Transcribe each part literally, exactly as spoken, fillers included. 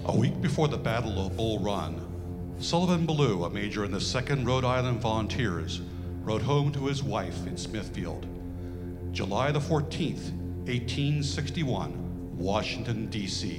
A week before the Battle of Bull Run, Sullivan Ballou, a major in the second Rhode Island Volunteers, rode home to his wife in Smithfield. July the fourteenth, eighteen sixty-one, Washington, D C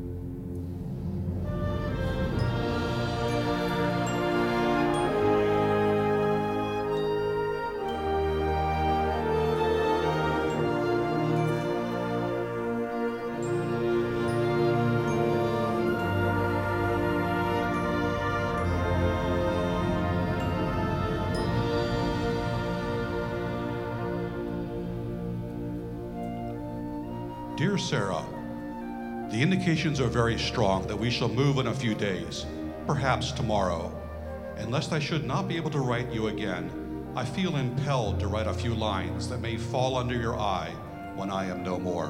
Dear Sarah, the indications are very strong that we shall move in a few days, perhaps tomorrow. And lest I should not be able to write you again, I feel impelled to write a few lines that may fall under your eye when I am no more.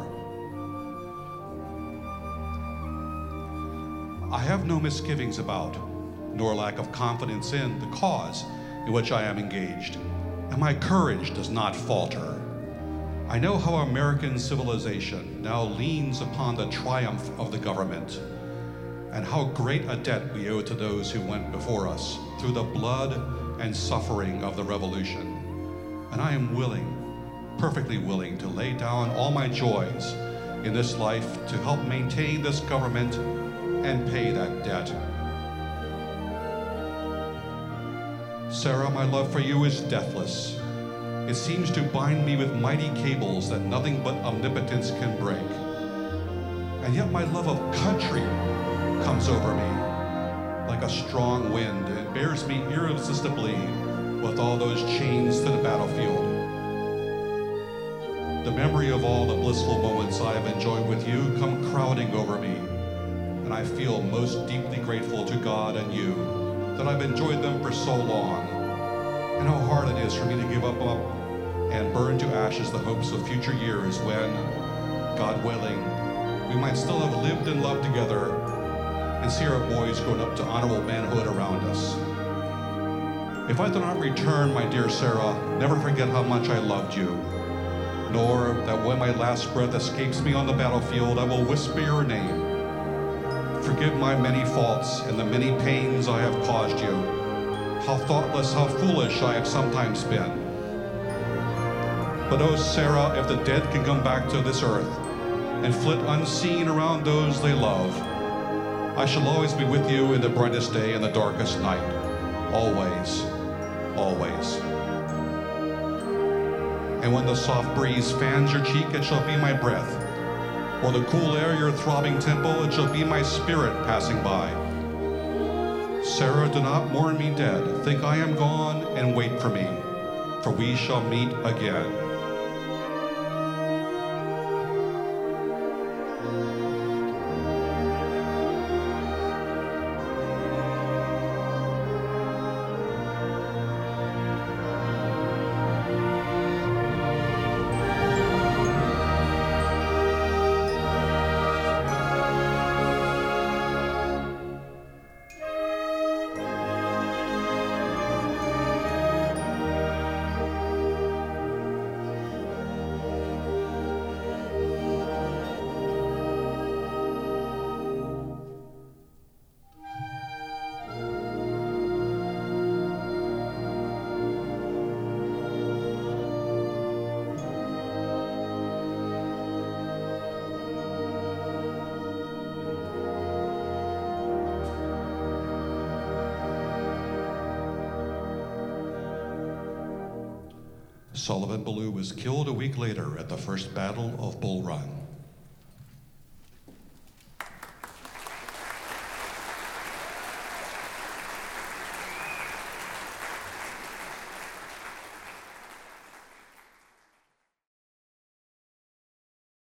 I have no misgivings about, nor lack of confidence in, the cause in which I am engaged, and my courage does not falter. I know how American civilization now leans upon the triumph of the government, and how great a debt we owe to those who went before us through the blood and suffering of the Revolution. And I am willing, perfectly willing, to lay down all my joys in this life to help maintain this government and pay that debt. Sarah, my love for you is deathless. It seems to bind me with mighty cables that nothing but omnipotence can break. And yet my love of country comes over me like a strong wind. It bears me irresistibly with all those chains to the battlefield. The memory of all the blissful moments I have enjoyed with you come crowding over me, and I feel most deeply grateful to God and you that I've enjoyed them for so long, and how hard it is for me to give up, up and burn to ashes the hopes of future years when, God willing, we might still have lived and loved together and see our boys grown up to honorable manhood around us. If I do not return, my dear Sarah, never forget how much I loved you, nor that when my last breath escapes me on the battlefield, I will whisper your name. Forgive my many faults and the many pains I have caused you. How thoughtless, how foolish I have sometimes been. But oh, Sarah, if the dead can come back to this earth and flit unseen around those they love, I shall always be with you in the brightest day and the darkest night. Always, always. And when the soft breeze fans your cheek, it shall be my breath. Or the cool air your throbbing temple, it shall be my spirit passing by. Sarah, do not mourn me dead. Think I am gone and wait for me, for we shall meet again. Sullivan Ballou was killed a week later at the first Battle of Bull Run.